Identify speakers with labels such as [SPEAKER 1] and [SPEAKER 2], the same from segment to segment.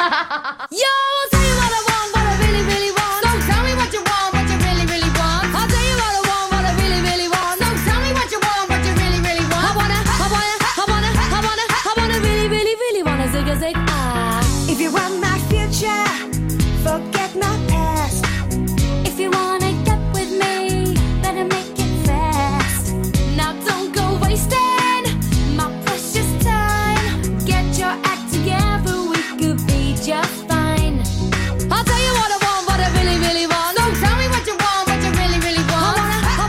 [SPEAKER 1] Yo, I'll tell you what I want, what I really, really want. So tell me what you want, what you really, really want. I'll tell you what I want, what I really, really want. So tell me what you want, what you really, really want. I wanna really, really, really wanna zig a zig ah.
[SPEAKER 2] If you want my future, forget my past.
[SPEAKER 1] If you wanna get with me, better make it fast. Now don't go wasting my precious time. Get your act together, we could be just fine. I'll tell you what I want, what I really, really want. So tell me what you want, what you really, really want.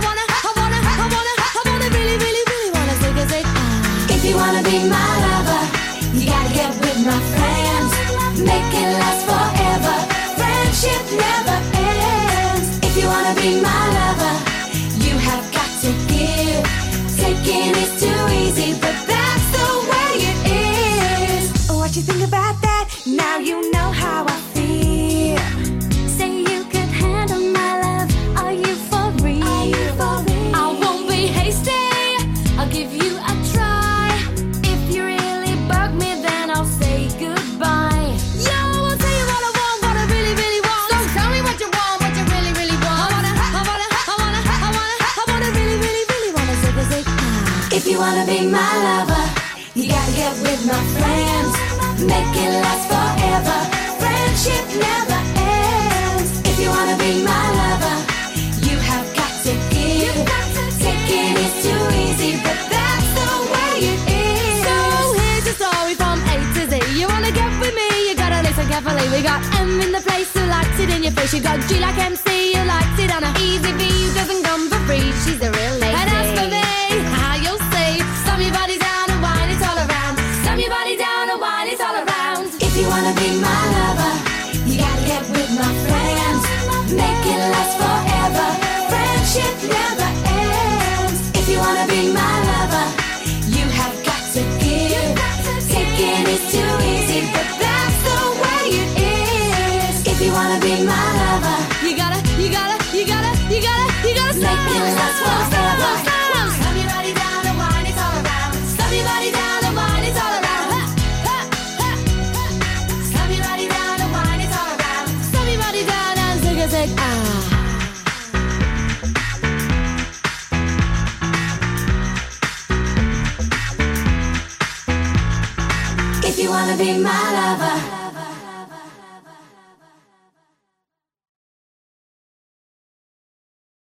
[SPEAKER 1] I wanna really, really, really wanna zig a zig ah.
[SPEAKER 2] If you wanna be my lover, you gotta get with my friends. Make it last forever. Friendship never ends. If you wanna be my lover, you have got to give. Taking is too easy, but that's the way it is. What you think about that? Now you know how I feel.
[SPEAKER 1] Say you could handle my love. Are you for real? I won't be hasty. I'll give you a try. If you really bug me, then I'll say goodbye. Yo, I'll tell you what I want, what I really, really want. So tell me what you want, what you really, really want. I wanna really, really, really wanna zig a zig ah.
[SPEAKER 2] If you wanna be my lover, you gotta get with my friends. Make it last forever. Friendship never ends. If you wanna be my lover, you have got to give. Taking is too easy, but that's the way it is.
[SPEAKER 1] So here's your story from A to Z. You wanna get with me, you gotta listen carefully. We got M in the place who likes it in your face. You got G like MC who likes it on a easy V who doesn't come for free. She's a real lady. And as for me, how you'll see, slam your body down and whine it all around. Slam your body down and whine it all around.
[SPEAKER 2] If you wanna be my lover, you gotta get with my friends. Make it last forever. Friendship never ends. If you wanna be my lover, you have got to give. Taking is too easy, but that's the way it is. If you wanna be my lover,
[SPEAKER 1] You gotta
[SPEAKER 2] make it last forever.
[SPEAKER 1] Slam your body down and whine it all around. Slam your body down and whine it all around. Slam your body down and whine it all around. Slam your body down and zig a zig ah.
[SPEAKER 2] If you wanna be my lover,